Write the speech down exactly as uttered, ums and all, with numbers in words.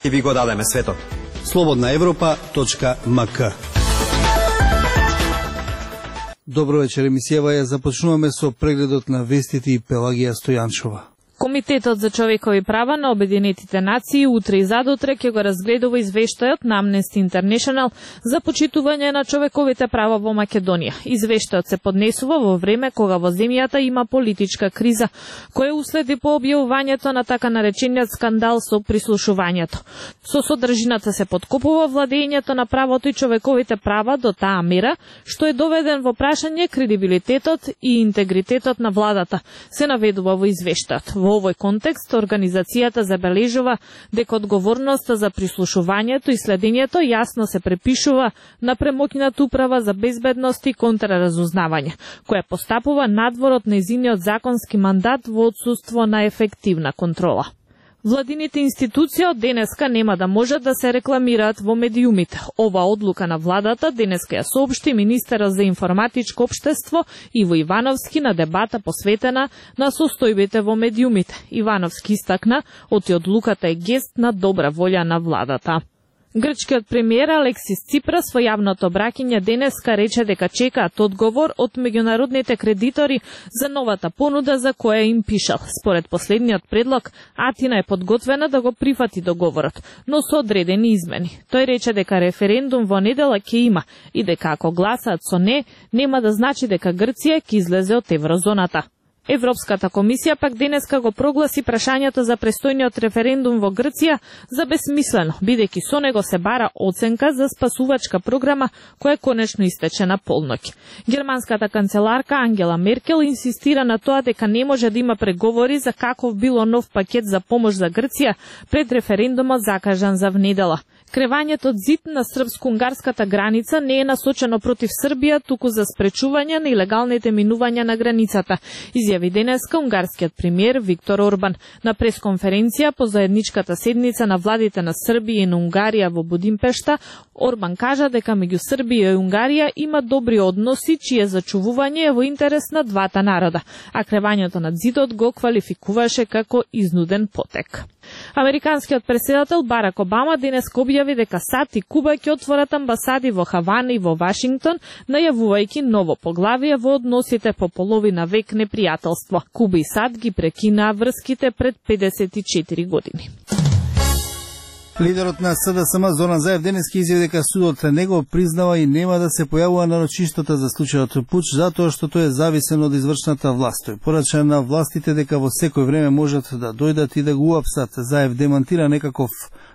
И ви го дадеме светот. слободна европа точка ем ка. Добро вечер, емисијава ја започнуваме со прегледот на вестите и Пелагија Стојанчова. Комитетот за човекови права на Обединетите нации утре и задутре ќе го разгледува извештајот на Amnesty International за почитување на човековите права во Македонија. Извештајот се поднесува во време кога во земјата има политичка криза, која уследи по објавувањето на така наречениот скандал со прислушувањето. Со содржината се подкопува владењето на правото и човековите права до таа мера, што е доведен во прашање кредибилитетот и интегритетот на владата, се наведува во извештајот. Во овој контекст, организацијата забележува дека одговорноста за прислушувањето и следењето јасно се препишува на премоќната управа за безбедност и контраразузнавање, која постапува надвор од нејзиниот законски мандат во отсуство на ефективна контрола. Владините институции од денеска нема да можат да се рекламираат во медиумите. Ова одлука на владата денеска ја соопшти министерот за информатичко општество Иво Ивановски на дебата посветена на состојбите во медиумите. Ивановски истакна, оти одлуката е гест на добра волја на владата. Грчкиот премиер Алексис Ципрас во јавното обраќање денеска рече дека чекаат одговор од меѓународните кредитори за новата понуда за која им пишал. Според последниот предлог, Атина е подготвена да го прифати договорот, но со одредени измени. Тој рече дека референдум во недела ќе има и дека ако гласаат со не, нема да значи дека Грција ќе излезе од еврозоната. Европската комисија пак денеска го прогласи прашањето за престојниот референдум во Грција за бесмислено, бидејќи со него се бара оценка за спасувачка програма која конечно истече на полноќ. Германската канцеларка Ангела Меркел инсистира на тоа дека не може да има преговори за каков било нов пакет за помош за Грција пред референдумот закажан за внедела. Кревањето од зид на српско-унгарската граница не е насочено против Србија, туку за спречување на илегалните минувања на границата, изјави денеска унгарскиот премиер Виктор Орбан. На пресконференција по заедничката седница на владите на Србија и на Унгарија во Будимпешта, Орбан кажа дека меѓу Србија и Унгарија има добри односи, чие зачувување е во интерес на двата народа, а кревањето над зидот го квалификуваше како изнуден потек. Американскиот председател Барак Обама денес објави дека САД и Куба ќе отворат амбасади во Хавана и во Вашингтон, најавувајќи ново поглавие во односите по половина век непријателство. Куба и САД ги прекинаа врските пред педесет и четири години. Лидерот на СДСМ Зоран Заев денески изјави дека судот не го признава и нема да се појавува на рочиштата за случајот пуч, затоа што тој е зависен од извршната власт. Тој порача на властите дека во секој време можат да дојдат и да го уапсат. Заев демантира некаков